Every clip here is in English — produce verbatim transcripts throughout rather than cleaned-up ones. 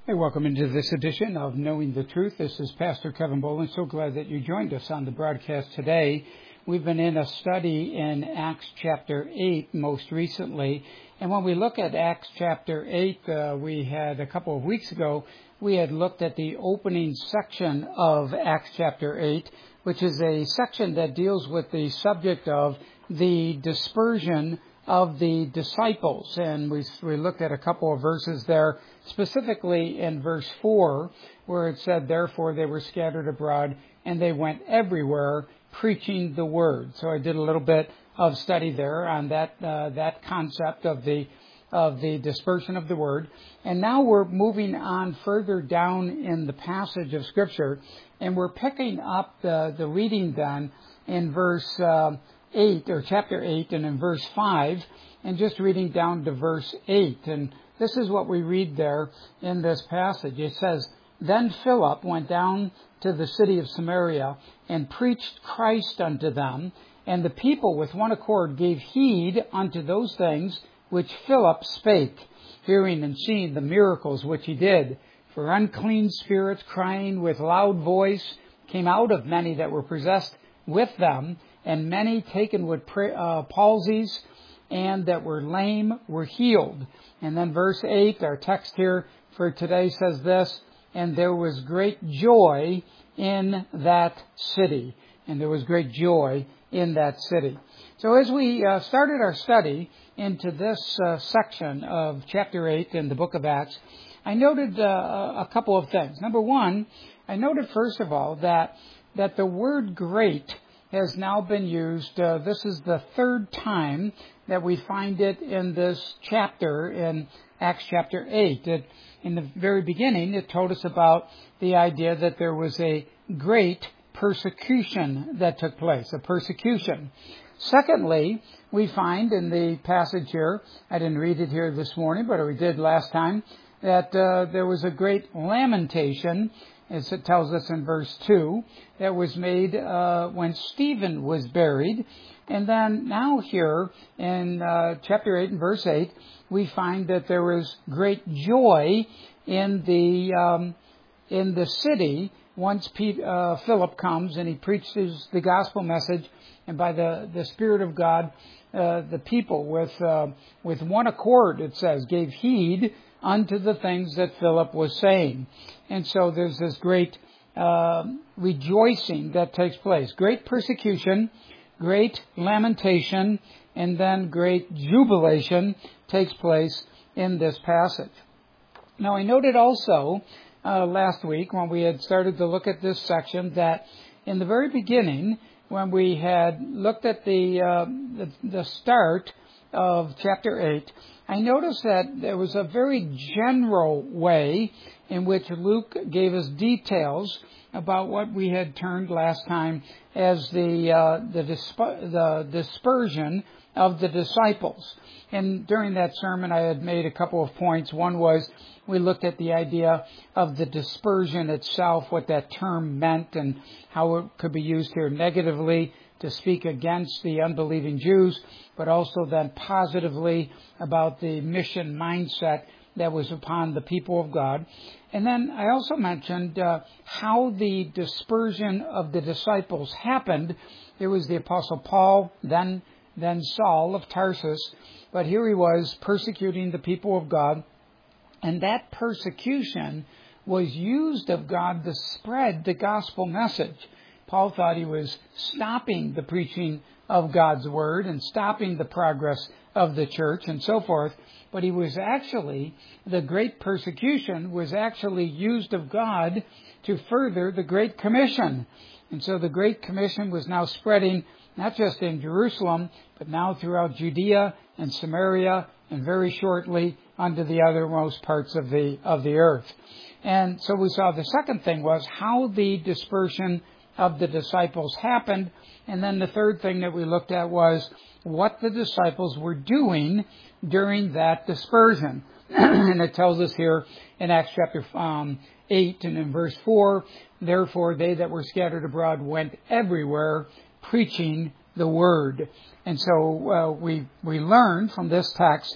Hey, welcome into this edition of Knowing the Truth. This is Pastor Kevin Boland. So glad that you joined us on the broadcast today. We've been in a study in Acts chapter eight most recently. And when we look at Acts chapter eight, uh, we had a couple of weeks ago, we had looked at the opening section of Acts chapter eight, which is a section that deals with the subject of the dispersion of the disciples. And we, we looked at a couple of verses there, specifically in verse four, where it said, "Therefore they were scattered abroad, and they went everywhere preaching the word." So I did a little bit of study there on that uh, that concept of the of the dispersion of the word. And now we're moving on further down in the passage of Scripture, and we're picking up the, the reading then in verse uh, eight, or chapter eight, and in verse five, and just reading down to verse eight. And this is what we read there in this passage. It says, "Then Philip went down to the city of Samaria and preached Christ unto them, and the people with one accord gave heed unto those things which Philip spake, hearing and seeing the miracles which he did. For unclean spirits, crying with loud voice, came out of many that were possessed with them, and many taken with uh, palsies, and that were lame were healed." And then verse eight, our text here for today says this, "And there was great joy in that city." And there was great joy in that city. So as we uh, started our study into this uh, section of chapter eight in the book of Acts, I noted uh, a couple of things. Number one, I noted first of all that that the word "great" has now been used. Uh, this is the third time that we find it in this chapter, in Acts chapter eight. It, in the very beginning, it told us about the idea that there was a great persecution that took place, a persecution. Secondly, we find in the passage here, I didn't read it here this morning, but we did last time, that uh, there was a great lamentation, as it tells us in verse two, that was made uh, when Stephen was buried. And then now here in uh, chapter eight and verse eight, we find that there was great joy in the um, in the city once Pete, uh, Philip comes and he preaches the gospel message, and by the, the Spirit of God, uh, the people with uh, with one accord, it says, gave heed unto the things that Philip was saying. And so there's this great uh, rejoicing that takes place. Great persecution, great lamentation, and then great jubilation takes place in this passage. Now, I noted also uh, last week when we had started to look at this section that in the very beginning, when we had looked at the uh, the, the start of chapter eight, I noticed that there was a very general way in which Luke gave us details about what we had termed last time as the uh, the, disp- the dispersion of the disciples. And during that sermon, I had made a couple of points. One was we looked at the idea of the dispersion itself, what that term meant, and how it could be used here negatively to speak against the unbelieving Jews, but also then positively about the mission mindset that was upon the people of God. And then I also mentioned uh, how the dispersion of the disciples happened. There was the Apostle Paul, then then Saul of Tarsus, but here he was persecuting the people of God, and that persecution was used of God to spread the gospel message. Paul thought he was stopping the preaching of God's word and stopping the progress of the church and so forth, but he was actually, the great persecution was actually used of God to further the Great Commission. And so the Great Commission was now spreading not just in Jerusalem, but now throughout Judea and Samaria, and very shortly unto the othermost parts of the of the earth. And so we saw the second thing was how the dispersion of the disciples happened. And then the third thing that we looked at was what the disciples were doing during that dispersion. And it tells us here in Acts chapter um, eight and in verse four, "Therefore they that were scattered abroad went everywhere preaching the word." And so uh, we we learn from this text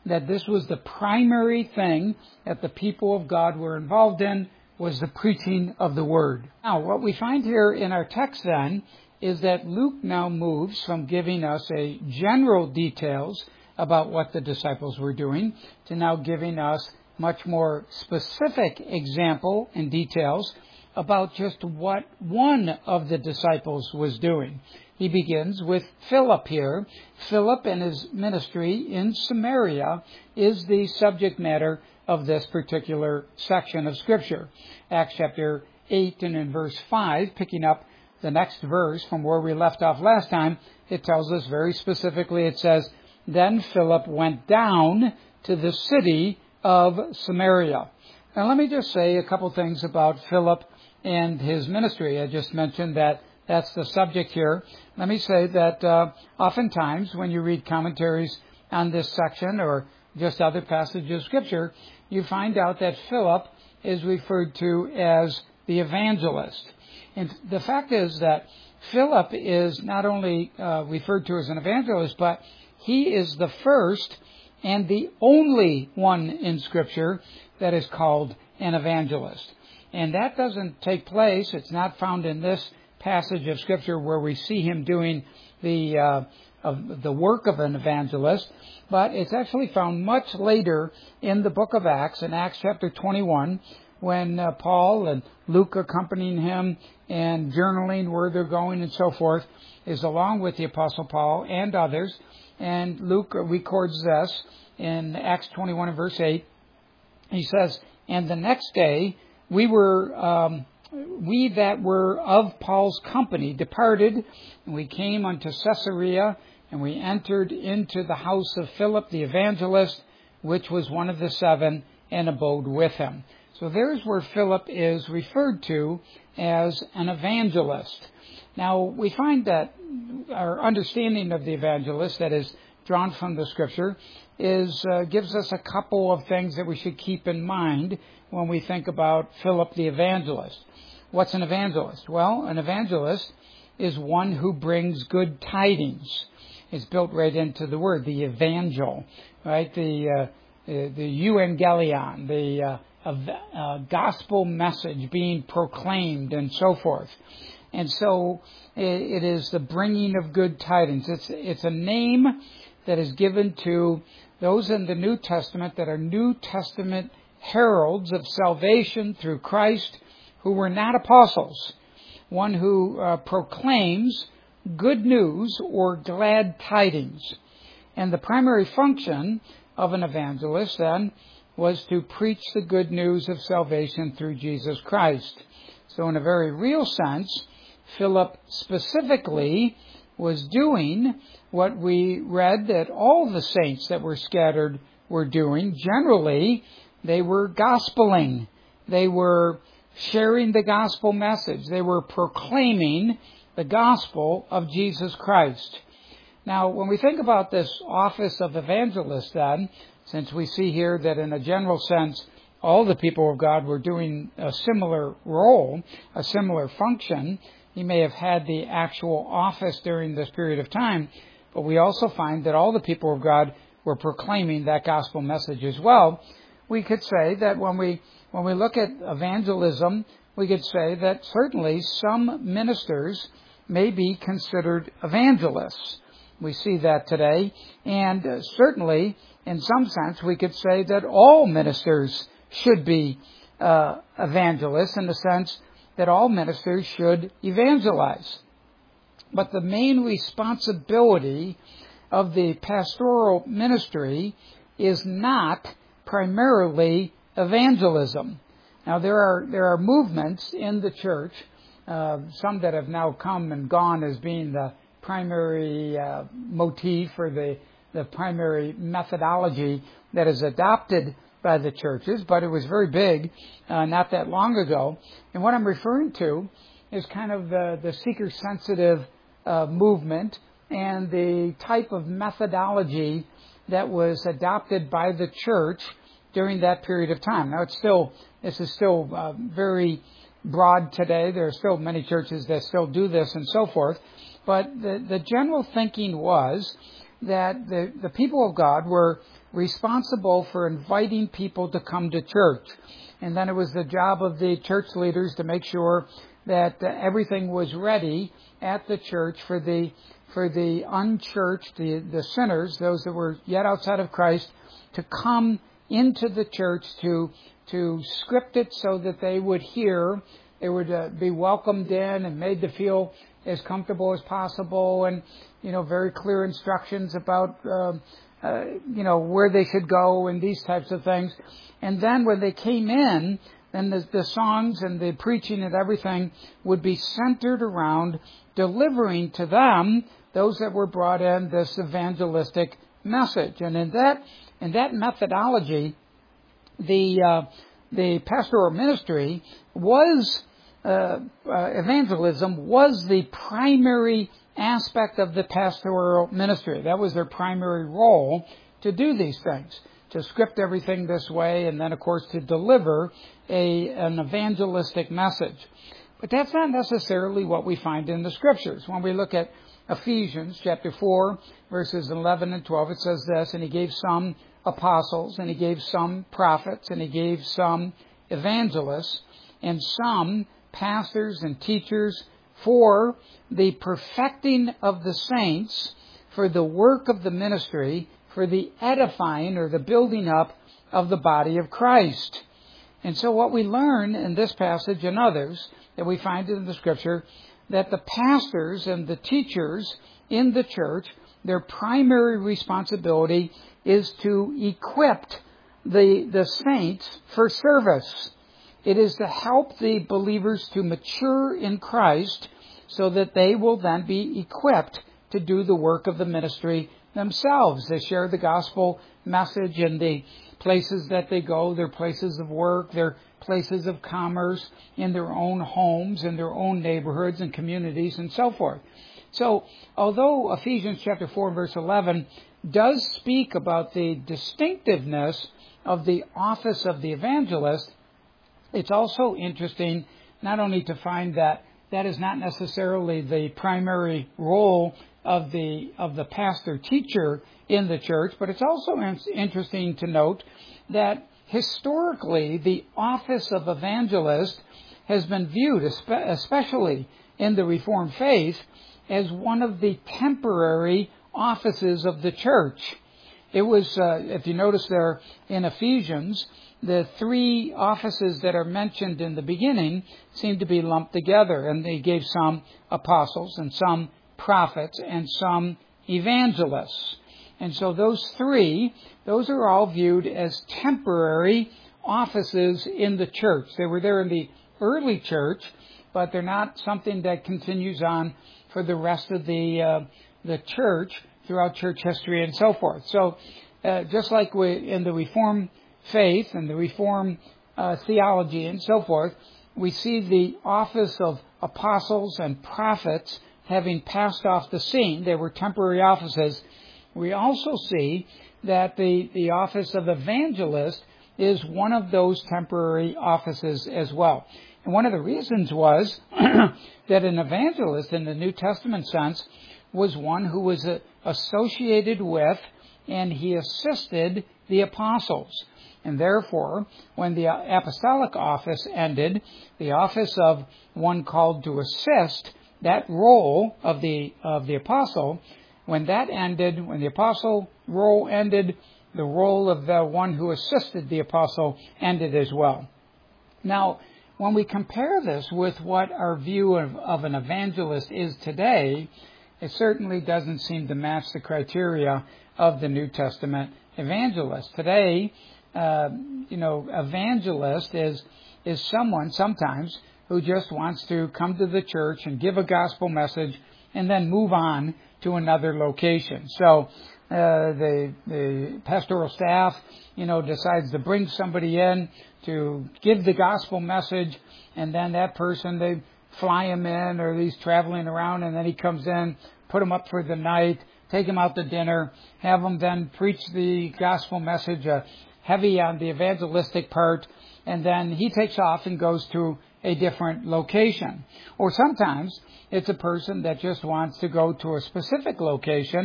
that this was the primary thing that the people of God were involved in, was the preaching of the Word. Now, what we find here in our text then is that Luke now moves from giving us a general details about what the disciples were doing to now giving us much more specific example and details about just what one of the disciples was doing. He begins with Philip here. Philip and his ministry in Samaria is the subject matter of this particular section of Scripture. Acts chapter eight and in verse five, picking up the next verse from where we left off last time, it tells us very specifically, it says, "Then Philip went down to the city of Samaria." Now let me just say a couple things about Philip and his ministry. I just mentioned that that's the subject here. Let me say that uh, oftentimes when you read commentaries on this section or just other passages of Scripture, you find out that Philip is referred to as the evangelist. And the fact is that Philip is not only uh, referred to as an evangelist, but he is the first and the only one in Scripture that is called an evangelist. And that doesn't take place. It's not found in this passage of Scripture where we see him doing the uh, of the work of an evangelist, but it's actually found much later in the book of Acts, in Acts chapter twenty-one, when uh, Paul and Luke accompanying him and journaling where they're going and so forth, is along with the Apostle Paul and others. And Luke records this in Acts twenty-one and verse eight. He says, "And the next day we were... Um, We that were of Paul's company departed, and we came unto Caesarea, and we entered into the house of Philip the evangelist, which was one of the seven, and abode with him." So there's where Philip is referred to as an evangelist. Now, we find that our understanding of the evangelist that is drawn from the Scripture is uh, gives us a couple of things that we should keep in mind when we think about Philip the evangelist. What's an evangelist? Well, an evangelist is one who brings good tidings. It's built right into the word, the evangel, right? The uh, the euangelion, the uh, uh, gospel message being proclaimed and so forth. And so it, it is the bringing of good tidings. It's it's a name that is given to those in the New Testament that are New Testament heralds of salvation through Christ, who were not apostles, one who uh, proclaims good news or glad tidings. And the primary function of an evangelist then was to preach the good news of salvation through Jesus Christ. So in a very real sense, Philip specifically was doing what we read that all the saints that were scattered were doing. Generally, they were gospeling. They were sharing the gospel message. They were proclaiming the gospel of Jesus Christ. Now, when we think about this office of evangelist then, since we see here that in a general sense, all the people of God were doing a similar role, a similar function, he may have had the actual office during this period of time, but we also find that all the people of God were proclaiming that gospel message as well. We could say that when we when we look at evangelism, we could say that certainly some ministers may be considered evangelists. We see that today, and uh, certainly in some sense we could say that all ministers should be uh, evangelists, in the sense that all ministers should evangelize. But the main responsibility of the pastoral ministry is not primarily evangelism. Now, there are there are movements in the church, uh, some that have now come and gone as being the primary uh, motif or the, the primary methodology that is adopted by the churches, but it was very big uh, not that long ago. And what I'm referring to is kind of the, the seeker-sensitive uh, movement and the type of methodology that was adopted by the church during that period of time. Now, it's still this is still uh, very broad today. There are still many churches that still do this and so forth. But the, the general thinking was that the, the people of God were responsible for inviting people to come to church. And then it was the job of the church leaders to make sure that uh, everything was ready at the church for the for the unchurched, the, the sinners, those that were yet outside of Christ, to come into the church to to script it so that they would hear, they would uh, be welcomed in and made to feel as comfortable as possible, and you know, very clear instructions about uh, uh, you know, where they should go and these types of things. And then when they came in, then the, the songs and the preaching and everything would be centered around delivering to them, those that were brought in, this evangelistic message. And in that in that methodology, the uh, the pastoral ministry was uh, uh, evangelism was the primary aspect of the pastoral ministry. That was their primary role, to do these things, to script everything this way, and then of course to deliver a an evangelistic message. But that's not necessarily what we find in the Scriptures. When we look at Ephesians chapter four, verses eleven and twelve, it says this, and he gave some apostles, and he gave some prophets, and he gave some evangelists, and some pastors and teachers for the perfecting of the saints, for the work of the ministry, for the edifying or the building up of the body of Christ. And so what we learn in this passage and others that we find in the Scripture, that the pastors and the teachers in the church, their primary responsibility is to equip the, the saints for service. It is to help the believers to mature in Christ so that they will then be equipped to do the work of the ministry themselves. They share the gospel message in the places that they go, their places of work, their places of commerce, in their own homes, in their own neighborhoods and communities, and so forth. So, although Ephesians chapter four, verse eleven does speak about the distinctiveness of the office of the evangelist, it's also interesting not only to find that that is not necessarily the primary role of the of the pastor teacher in the church, but it's also interesting to note that historically the office of evangelist has been viewed, especially in the Reformed faith, as one of the temporary offices of the church. It was, uh, if you notice there in Ephesians, the three offices that are mentioned in the beginning seem to be lumped together, and they gave some apostles and some prophets and some evangelists. And so those three, those are all viewed as temporary offices in the church. They were there in the early church, but they're not something that continues on for the rest of the uh, the church throughout church history and so forth. So uh, just like we in the Reformed faith and the Reformed uh, theology and so forth, we see the office of apostles and prophets having passed off the scene. They were temporary offices. We also see that the, the office of evangelist is one of those temporary offices as well. And one of the reasons was that an evangelist in the New Testament sense was one who was uh, associated with and he assisted the apostles. And therefore, when the apostolic office ended, the office of one called to assist, that role of the of the apostle, when that ended, when the apostle role ended, the role of the one who assisted the apostle ended as well. Now, when we compare this with what our view of, of an evangelist is today, it certainly doesn't seem to match the criteria of the New Testament evangelist. Today, uh, you know, evangelist is is someone sometimes who just wants to come to the church and give a gospel message and then move on to another location. So uh, the the pastoral staff, you know, decides to bring somebody in to give the gospel message, and then that person, they fly him in, or he's traveling around, and then he comes in, put him up for the night, take him out to dinner, have him then preach the gospel message, uh, heavy on the evangelistic part, and then he takes off and goes to a different location. Or sometimes it's a person that just wants to go to a specific location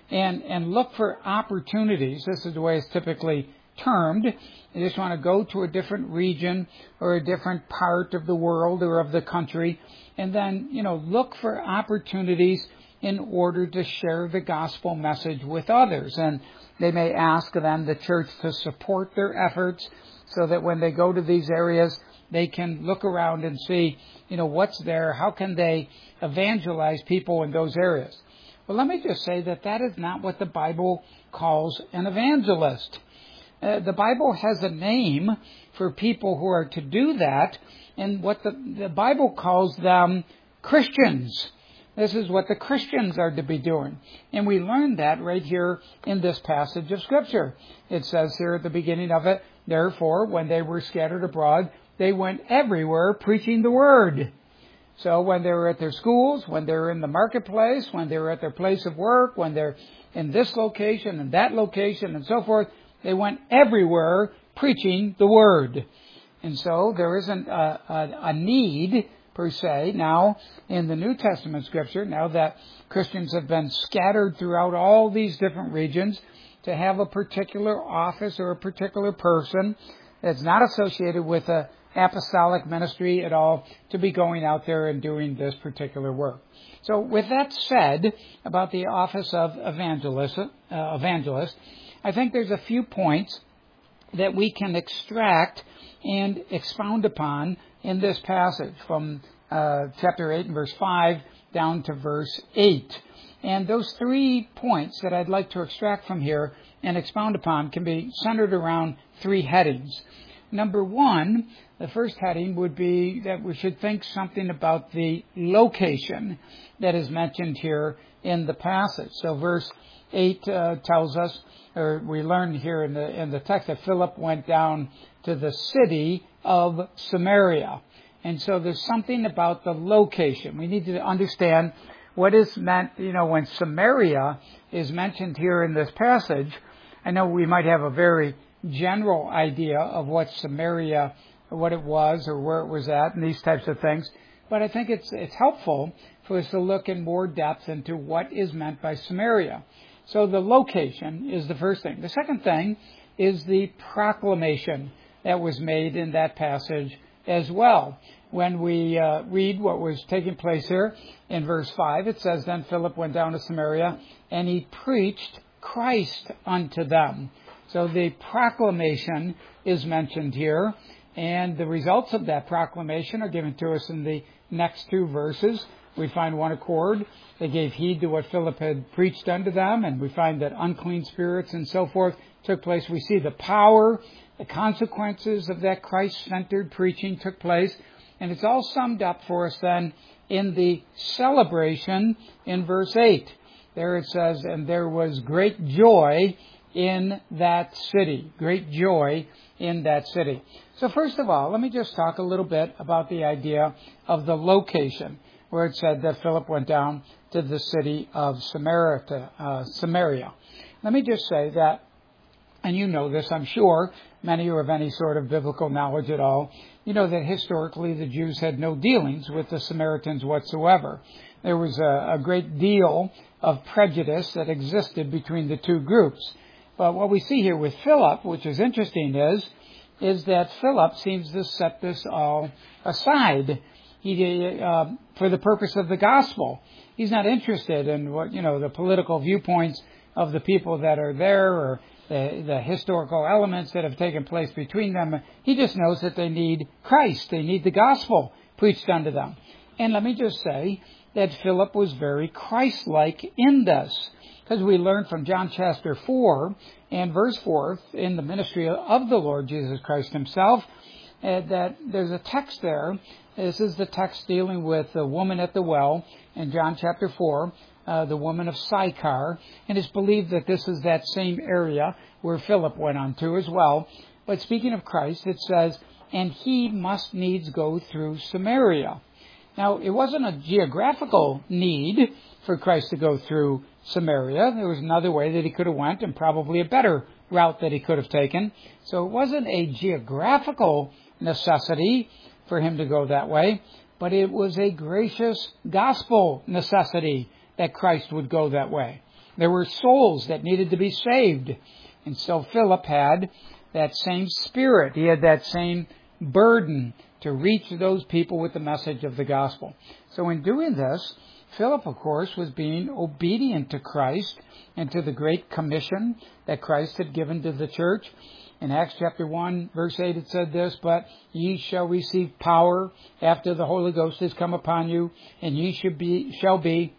and, and look for opportunities. This is the way it's typically termed. You just want to go to a different region or a different part of the world or of the country, and then, you know, look for opportunities in order to share the gospel message with others. And they may ask then the church to support their efforts so that when they go to these areas, they can look around and see, you know, what's there, how can they evangelize people in those areas. Well, let me just say that that is not what the Bible calls an evangelist. Uh, the Bible has a name for people who are to do that, and what the, the Bible calls them Christians. This is what the Christians are to be doing. And we learn that right here in this passage of Scripture. It says here at the beginning of it, therefore, when they were scattered abroad, they went everywhere preaching the word. So when they were at their schools, when they were in the marketplace, when they were at their place of work, when they're in this location and that location and so forth, they went everywhere preaching the word. And so there isn't a, a, a need per se now in the New Testament Scripture, now that Christians have been scattered throughout all these different regions, to have a particular office or a particular person that's not associated with a apostolic ministry at all to be going out there and doing this particular work. So with that said about the office of evangelist, uh, evangelist, I think there's a few points that we can extract and expound upon in this passage from uh, chapter eight and verse five down to verse eight. And those three points that I'd like to extract from here and expound upon can be centered around three headings. Number one, the first heading would be that we should think something about the location that is mentioned here in the passage. So verse eight uh, tells us, or we learned here in the in the text, that Philip went down to the city of Samaria. And so there's something about the location. We need to understand what is meant, you know, when Samaria is mentioned here in this passage. I know we might have a very general idea of what Samaria, what it was or where it was at and these types of things. But I think it's it's helpful for us to look in more depth into what is meant by Samaria. So the location is the first thing. The second thing is the proclamation that was made in that passage as well. When we uh, read what was taking place here in verse five, it says, then Philip went down to Samaria and he preached Christ unto them. So the proclamation is mentioned here, and the results of that proclamation are given to us in the next two verses. We find one accord. They gave heed to what Philip had preached unto them, and we find that unclean spirits and so forth took place. We see the power, the consequences of that Christ-centered preaching took place, and it's all summed up for us then in the celebration in verse eight. There it says, and there was great joy in that city. Great joy in that city. So first of all, let me just talk a little bit about the idea of the location, where it said that Philip went down to the city of Samaria. Uh, Samaria. Let me just say that, and you know this, I'm sure, many who have any sort of biblical knowledge at all, you know that historically the Jews had no dealings with the Samaritans whatsoever. There was a, a great deal of prejudice that existed between the two groups. But what we see here with Philip, which is interesting, is, is that Philip seems to set this all aside. He, uh, for the purpose of the gospel. He's not interested in what, you know, the political viewpoints of the people that are there or the, the historical elements that have taken place between them. He just knows that they need Christ. They need the gospel preached unto them. And let me just say that Philip was very Christ-like in this, because we learn from John chapter four and verse four in the ministry of the Lord Jesus Christ himself, uh, that there's a text there. This is the text dealing with the woman at the well in John chapter four, uh, the woman of Sychar. And it's believed that this is that same area where Philip went on to as well. But speaking of Christ, it says, and he must needs go through Samaria. Now, it wasn't a geographical need for Christ to go through Samaria. There was another way that he could have went, and probably a better route that he could have taken. So it wasn't a geographical necessity for him to go that way, but it was a gracious gospel necessity that Christ would go that way. There were souls that needed to be saved. And so Philip had that same spirit. He had that same burden to reach those people with the message of the gospel. So in doing this, Philip, of course, was being obedient to Christ and to the Great Commission that Christ had given to the church. In Acts chapter one, verse eight, it said this, "But ye shall receive power after the Holy Ghost is come upon you, and ye shall be, shall be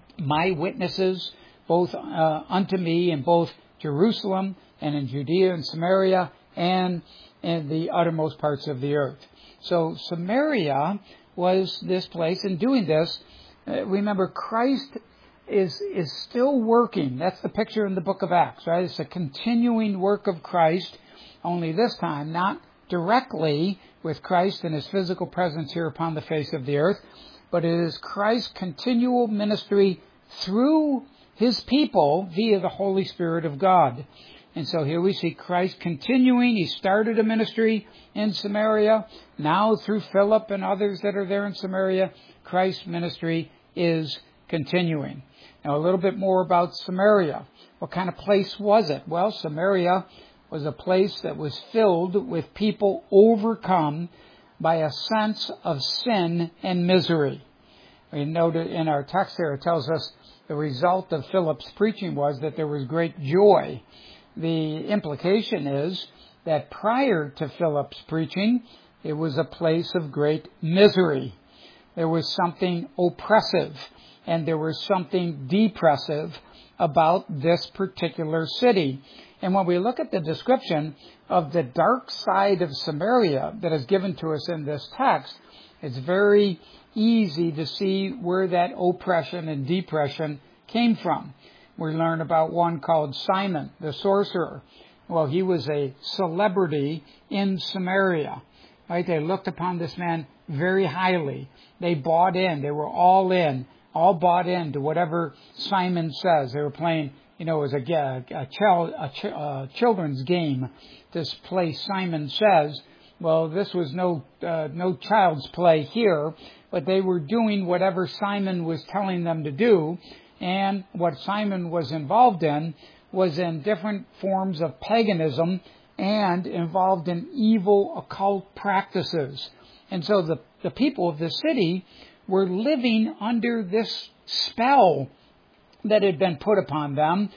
my witnesses, both uh, unto me in both Jerusalem and in Judea and Samaria and in the uttermost parts of the earth." So Samaria was this place. In doing this, uh, remember, Christ is is still working. That's the picture in the book of Acts, right? It's a continuing work of Christ, only this time not directly with Christ and His physical presence here upon the face of the earth, but it is Christ's continual ministry through His people via the Holy Spirit of God. And so here we see Christ continuing. He started a ministry in Samaria. Now through Philip and others that are there in Samaria, Christ's ministry is continuing. Now a little bit more about Samaria. What kind of place was it? Well, Samaria was a place that was filled with people overcome by a sense of sin and misery. We note in our text here, it tells us the result of Philip's preaching was that there was great joy. The implication is that prior to Philip's preaching, it was a place of great misery. There was something oppressive and there was something depressive about this particular city. And when we look at the description of the dark side of Samaria that is given to us in this text, it's very easy to see where that oppression and depression came from. We learn about one called Simon, the sorcerer. Well, he was a celebrity in Samaria. Right? They looked upon this man very highly. They bought in. They were all in, all bought into whatever Simon says. They were playing, you know, it was a, a, child, a, ch- a children's game to play Simon Says. Well, this was no uh, no child's play here, but they were doing whatever Simon was telling them to do. And what Simon was involved in was in different forms of paganism and involved in evil occult practices. And so the, the people of the city were living under this spell that had been put upon them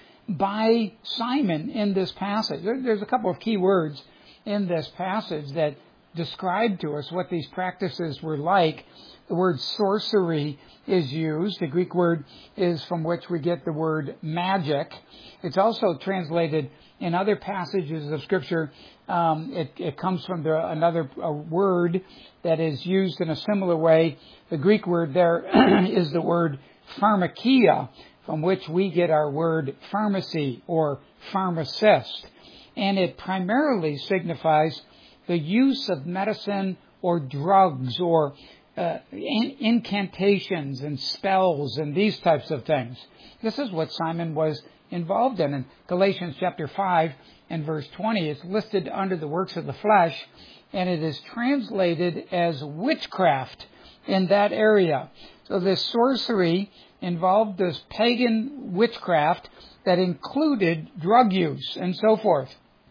by Simon in this passage. There, there's a couple of key words in this passage that describe to us what these practices were like. The word sorcery is used. The Greek word is from which we get the word magic. It's also translated in other passages of Scripture. Um, it, it comes from the, another a word that is used in a similar way. The Greek word there is the word pharmakia, from which we get our word pharmacy or pharmacist. And it primarily signifies the use of medicine or drugs or uh, in- incantations and spells and these types of things. This is what Simon was involved in. In Galatians chapter five and verse twenty, it's listed under the works of the flesh, and it is translated as witchcraft in that area. So this sorcery involved this pagan witchcraft that included drug use and so forth.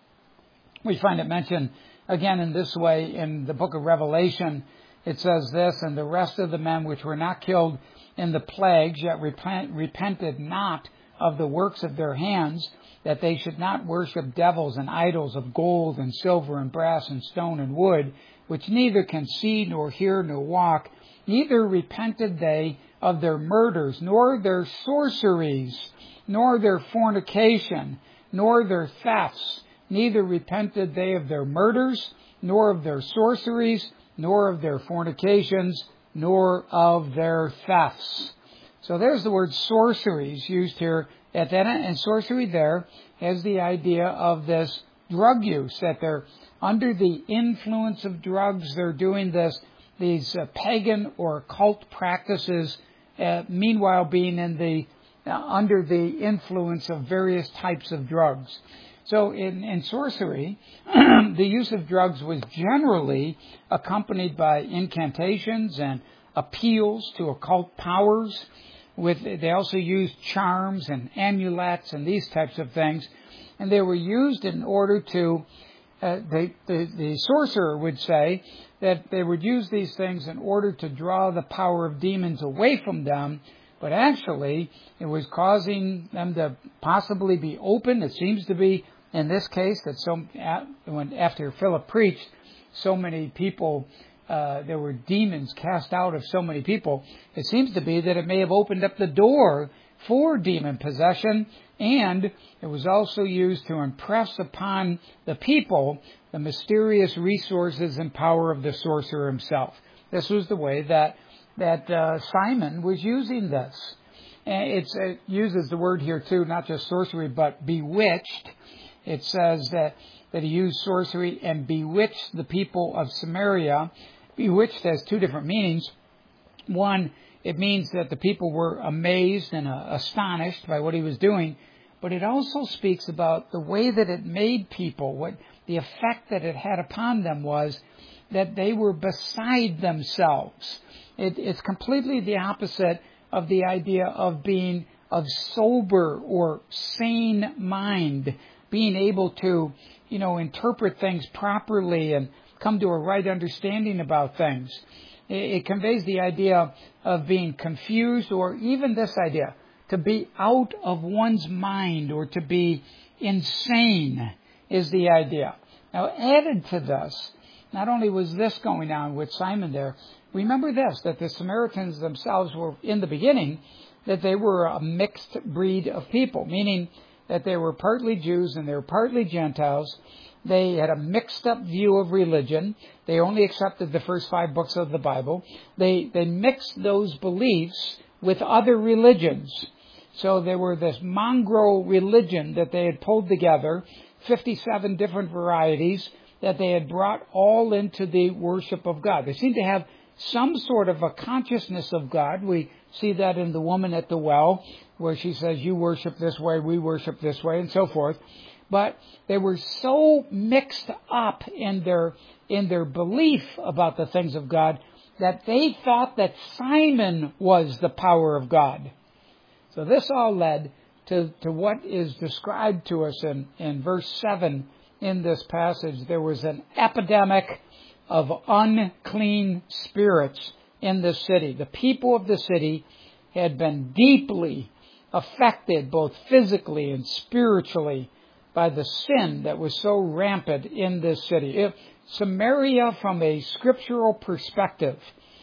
We find it mentioned again in this way in the book of Revelation. It says this, "And the rest of the men which were not killed in the plagues, yet repent, repented not of the works of their hands, that they should not worship devils and idols of gold and silver and brass and stone and wood, which neither can see nor hear nor walk, neither repented they of their murders, nor their sorceries, nor their fornication, nor their thefts. Neither repented they of their murders, nor of their sorceries, nor of their fornications, nor of their thefts." So there's the word sorceries used here at that end. And sorcery there has the idea of this drug use, that they're under the influence of drugs. They're doing this, these uh, pagan or occult practices, uh, meanwhile being in the uh, under the influence of various types of drugs. So in, in sorcery, the use of drugs was generally accompanied by incantations and appeals to occult powers. with, they also used charms and amulets and these types of things. And they were used in order to, uh, they, the, the sorcerer would say that they would use these things in order to draw the power of demons away from them. But actually, it was causing them to possibly be open. It seems to be, in this case, that so, when after Philip preached, so many people, uh, there were demons cast out of so many people. It seems to be that it may have opened up the door for demon possession, and it was also used to impress upon the people the mysterious resources and power of the sorcerer himself. This was the way that that uh, Simon was using this. And it's, it uses the word here too, not just sorcery, but bewitched. It says that, that he used sorcery and bewitched the people of Samaria. Bewitched has two different meanings. One, it means that the people were amazed and uh, astonished by what he was doing. But it also speaks about the way that it made people, what the effect that it had upon them was that they were beside themselves. It, it's completely the opposite of the idea of being of sober or sane mind, being able to, you know, interpret things properly and come to a right understanding about things. It, it conveys the idea of being confused, or even this idea, to be out of one's mind or to be insane is the idea. Now, added to this, not only was this going on with Simon there, remember this, that the Samaritans themselves were, in the beginning, that they were a mixed breed of people, meaning that they were partly Jews and they were partly Gentiles. They had a mixed up view of religion. They only accepted the first five books of the Bible. They, they mixed those beliefs with other religions. So there were this mongrel religion that they had pulled together, fifty-seven different varieties, that they had brought all into the worship of God. They seemed to have some sort of a consciousness of God. We see that in the woman at the well, where she says, you worship this way, we worship this way, and so forth. But they were so mixed up in their in their belief about the things of God that they thought that Simon was the power of God. So this all led to, to what is described to us in, in verse seven in this passage. There was an epidemic of unclean spirits in the city. The people of the city had been deeply affected, both physically and spiritually, by the sin that was so rampant in this city. If Samaria, from a scriptural perspective,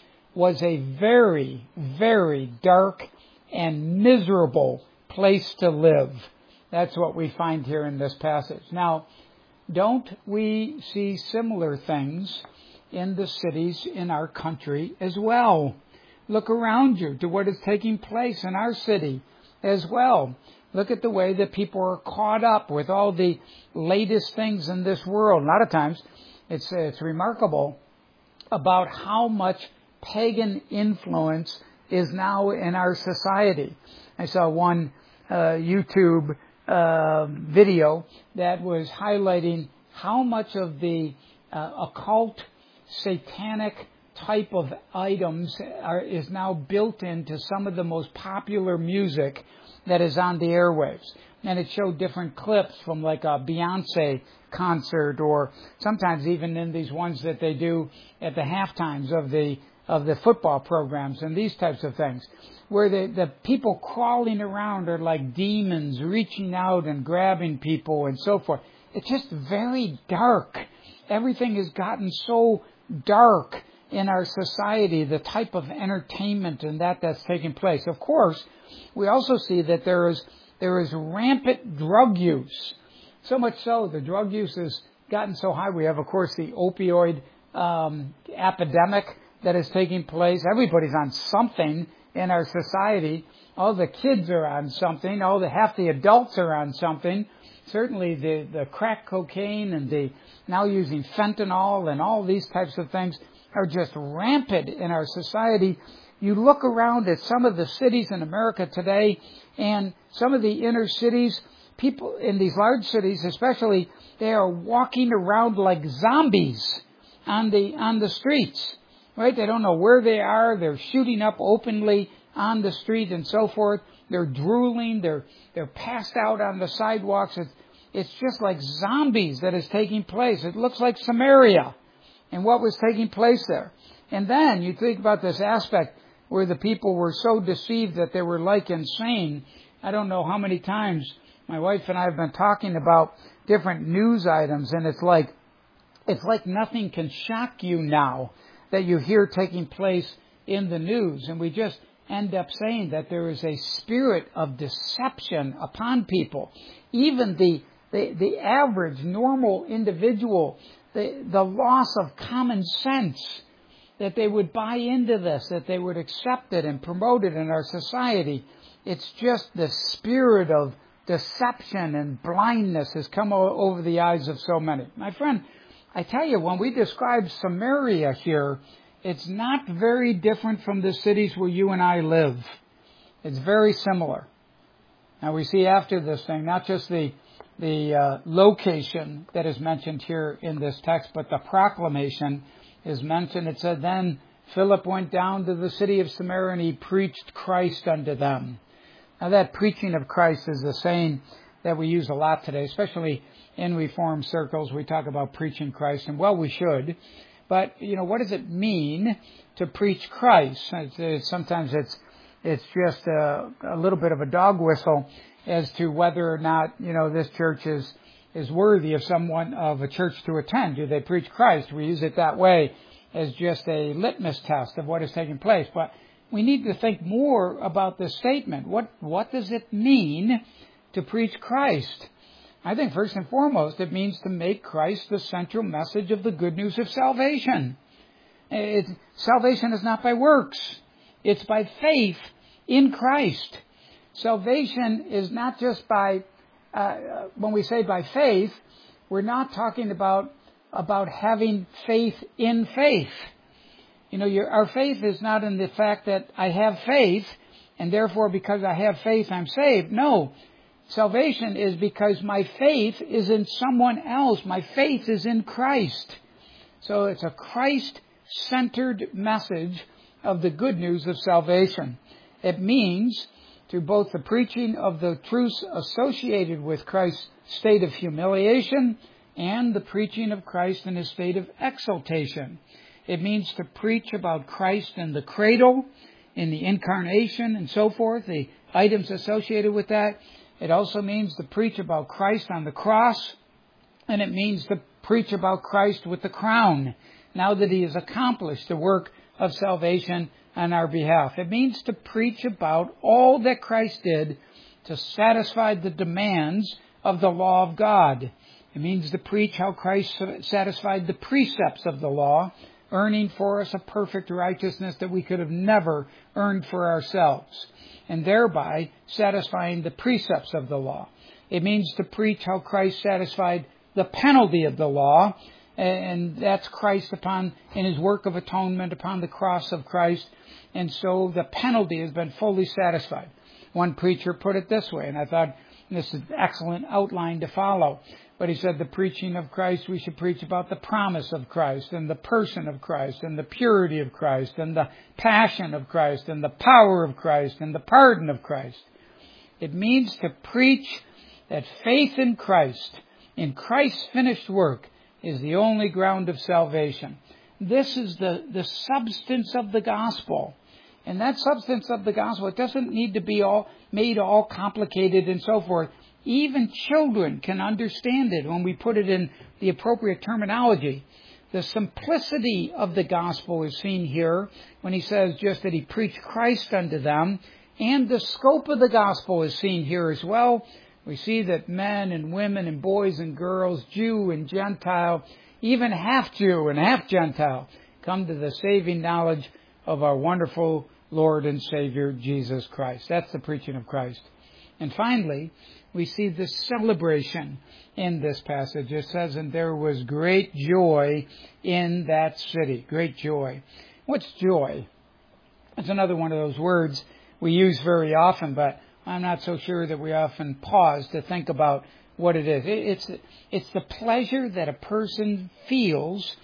was a very, very dark and miserable place to live. That's what we find here in this passage. Now, don't we see similar things in the cities in our country as well? Look around you to what is taking place in our city as well. Look at the way that people are caught up with all the latest things in this world. A lot of times, it's it's remarkable about how much pagan influence is now in our society. I saw one uh, YouTube uh, video that was highlighting how much of the uh, occult, satanic type of items are, is now built into some of the most popular music that is on the airwaves. And it showed different clips from like a Beyonce concert, or sometimes even in these ones that they do at the halftimes of the of the football programs and these types of things, where the, the people crawling around are like demons reaching out and grabbing people and so forth. It's just very dark. Everything has gotten so dark in our society, the type of entertainment and that that's taking place. Of course, we also see that there is there is rampant drug use. So much so, the drug use has gotten so high. We have, of course, the opioid um, epidemic that is taking place. Everybody's on something in our society. All the kids are on something. All the half the adults are on something. Certainly the, the crack cocaine and the now using fentanyl and all these types of things are just rampant in our society. You look around at some of the cities in America today, and some of the inner cities, people in these large cities especially, they are walking around like zombies on the on the streets. Right? They don't know where they are. They're shooting up openly on the street and so forth. They're drooling. They're they're passed out on the sidewalks. It's, it's just like zombies that is taking place. It looks like Samaria and what was taking place there. And then you think about this aspect where the people were so deceived that they were like insane. I don't know how many times my wife and I have been talking about different news items, and it's like it's like nothing can shock you now that you hear taking place in the news. And we just end up saying that there is a spirit of deception upon people. Even the the, the average, normal individual, the, the loss of common sense, that they would buy into this, that they would accept it and promote it in our society. It's just the spirit of deception and blindness has come over the eyes of so many. My friend, I tell you, when we describe Samaria here, it's not very different from the cities where you and I live. It's very similar. Now we see after this thing, not just the the uh, location that is mentioned here in this text, but the proclamation is mentioned. It said, then Philip went down to the city of Samaria and he preached Christ unto them. Now that preaching of Christ is a saying that we use a lot today, especially in Reformed circles. We talk about preaching Christ, and well, we should. But, you know, what does it mean to preach Christ? It's, it's, sometimes it's it's just a, a little bit of a dog whistle as to whether or not, you know, this church is is worthy of someone of a church to attend. Do they preach Christ? We use it that way as just a litmus test of what is taking place. But we need to think more about this statement. What what does it mean to preach Christ? I think first and foremost it means to make Christ the central message of the good news of salvation. It, salvation is not by works. It's by faith in Christ. Salvation is not just by, uh, when we say by faith, we're not talking about about having faith in faith. You know, your, our faith is not in the fact that I have faith, and therefore because I have faith I'm saved. No. Salvation is because my faith is in someone else. My faith is in Christ. So it's a Christ-centered message of the good news of salvation. It means to both the preaching of the truths associated with Christ's state of humiliation and the preaching of Christ in his state of exaltation. It means to preach about Christ in the cradle, in the incarnation, and so forth, the items associated with that. It also means to preach about Christ on the cross, and it means to preach about Christ with the crown, now that he has accomplished the work of salvation on our behalf. It means to preach about all that Christ did to satisfy the demands of the law of God. It means to preach how Christ satisfied the precepts of the law, earning for us a perfect righteousness that we could have never earned for ourselves, and thereby satisfying the precepts of the law. It means to preach how Christ satisfied the penalty of the law, and that's Christ upon, in his work of atonement upon the cross of Christ, and so the penalty has been fully satisfied. One preacher put it this way, and I thought this is an excellent outline to follow. But he said the preaching of Christ, we should preach about the promise of Christ and the person of Christ and the purity of Christ and the passion of Christ and the power of Christ and the pardon of Christ. It means to preach that faith in Christ, in Christ's finished work, is the only ground of salvation. This is the, the substance of the gospel. And that substance of the gospel, it doesn't need to be all made all complicated and so forth. Even children can understand it when we put it in the appropriate terminology. The simplicity of the gospel is seen here when he says just that he preached Christ unto them. And the scope of the gospel is seen here as well. We see that men and women and boys and girls, Jew and Gentile, even half Jew and half Gentile, come to the saving knowledge of our wonderful Lord and Savior, Jesus Christ. That's the preaching of Christ. And finally, we see the celebration in this passage. It says, and there was great joy in that city. Great joy. What's joy? It's another one of those words we use very often, but I'm not so sure that we often pause to think about what it is. It's, it's the pleasure that a person feels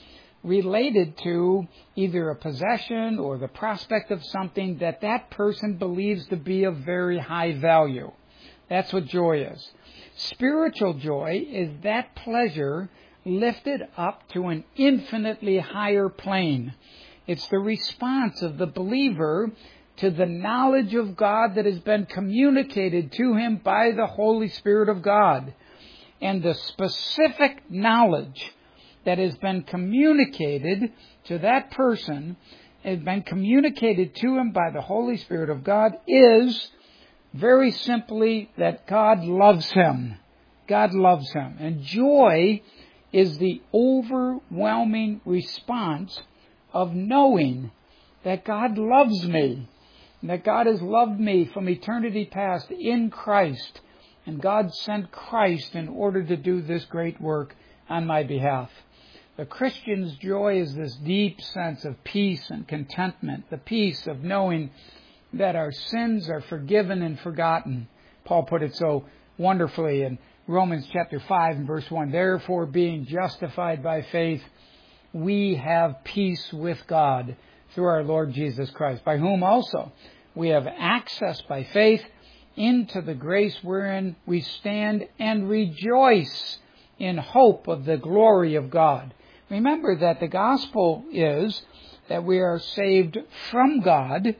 related to either a possession or the prospect of something that that person believes to be of very high value. That's what joy is. Spiritual joy is that pleasure lifted up to an infinitely higher plane. It's the response of the believer to the knowledge of God that has been communicated to him by the Holy Spirit of God. And the specific knowledge that has been communicated to that person, has been communicated to him by the Holy Spirit of God, is very simply that God loves him. God loves him. And joy is the overwhelming response of knowing that God loves me, and that God has loved me from eternity past in Christ, and God sent Christ in order to do this great work on my behalf. The Christian's joy is this deep sense of peace and contentment, the peace of knowing that our sins are forgiven and forgotten. Paul put it so wonderfully in Romans chapter five and verse one. Therefore, being justified by faith, we have peace with God through our Lord Jesus Christ, by whom also we have access by faith into the grace wherein we stand and rejoice in hope of the glory of God. Remember that the gospel is that we are saved from God,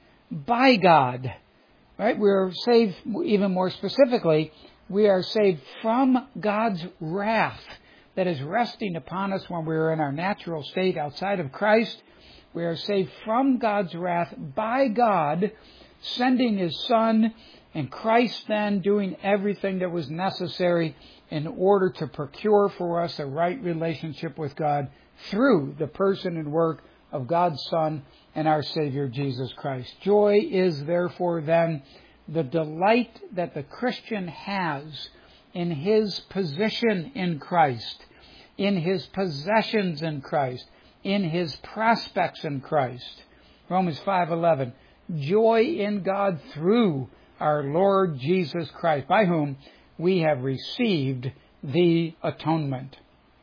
by God. Right? We are saved, even more specifically, we are saved from God's wrath that is resting upon us when we are in our natural state outside of Christ. We are saved from God's wrath by God sending His Son, and Christ then doing everything that was necessary in order to procure for us a right relationship with God through the person and work of God's Son and our Savior Jesus Christ. Joy is therefore then the delight that the Christian has in his position in Christ, in his possessions in Christ, in his prospects in Christ. Romans five eleven, joy in God through our Lord Jesus Christ, by whom we have received the atonement.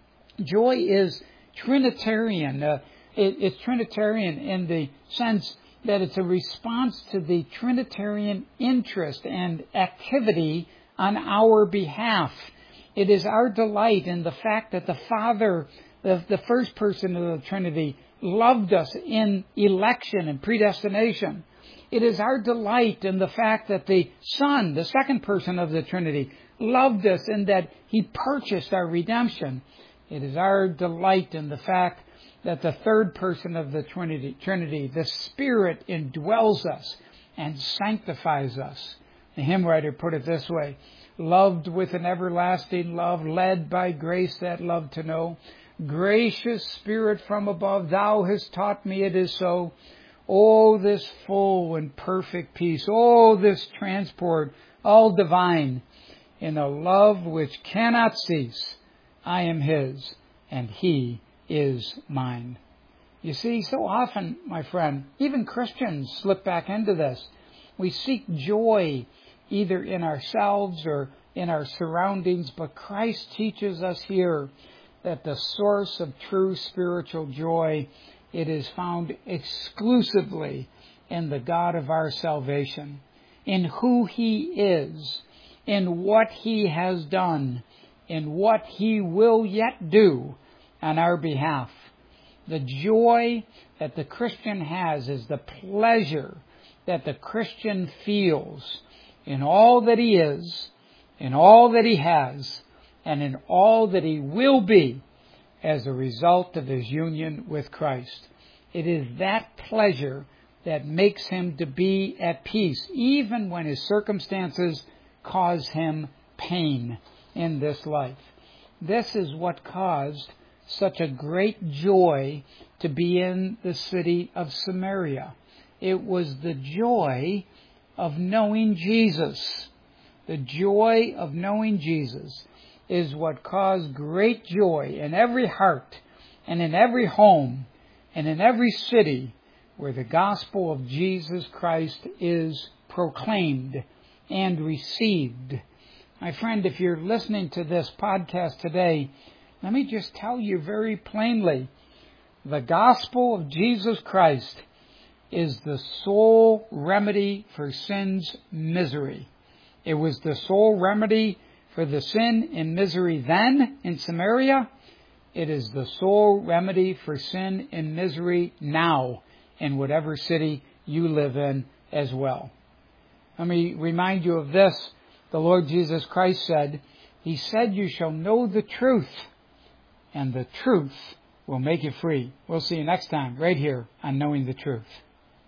Joy is Trinitarian. Uh, it, it's Trinitarian in the sense that it's a response to the Trinitarian interest and activity on our behalf. It is our delight in the fact that the Father, the, the first person of the Trinity, loved us in election and predestination. It is our delight in the fact that the Son, the second person of the Trinity, loved us in that He purchased our redemption. It is our delight in the fact that the third person of the Trinity, Trinity, the Spirit, indwells us and sanctifies us. The hymn writer put it this way: loved with an everlasting love, led by grace that love to know. Gracious Spirit from above, Thou hast taught me it is so. Oh, this full and perfect peace. Oh, this transport, all divine. In a love which cannot cease, I am His, and He is mine. You see, so often, my friend, even Christians slip back into this. We seek joy either in ourselves or in our surroundings, but Christ teaches us here that the source of true spiritual joy, it is found exclusively in the God of our salvation, in who He is, in what He has done, in what He will yet do on our behalf. The joy that the Christian has is the pleasure that the Christian feels in all that he is, in all that he has, and in all that he will be as a result of his union with Christ. It is that pleasure that makes him to be at peace, even when his circumstances cause him pain in this life. This is what caused such a great joy to be in the city of Samaria. It was the joy of knowing Jesus. The joy of knowing Jesus is what caused great joy in every heart and in every home and in every city where the gospel of Jesus Christ is proclaimed and received. My friend, if you're listening to this podcast today, let me just tell you very plainly The gospel of Jesus Christ is the sole remedy for sin's misery. It was the sole remedy for the sin and misery then in Samaria. It is the sole remedy for sin and misery now in whatever city you live in as well. Let me remind you of this. The Lord Jesus Christ said, He said, you shall know the truth, and the truth will make you free. We'll see you next time right here on Knowing the Truth.